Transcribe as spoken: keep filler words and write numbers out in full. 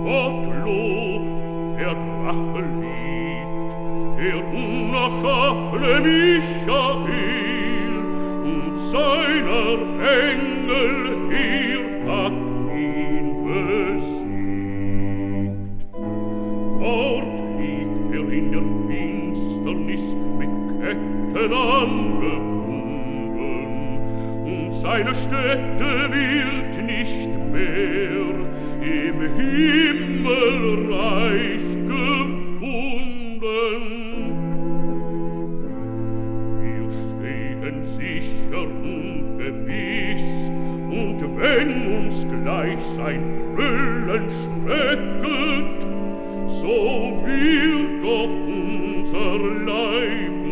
Gottlob, der Drache liegt, der unerschaffene Michael, und seiner Engel Heer hat ihn besiegt. Dort liegt er in der Finsternis mit Ketten angebunden, und seine Stätte wird nicht mehr im Himmelreich gefunden. Wir stehen sicher und gewiss, und wenn uns gleich sein Brüllen schrecket, so wird doch unser Leib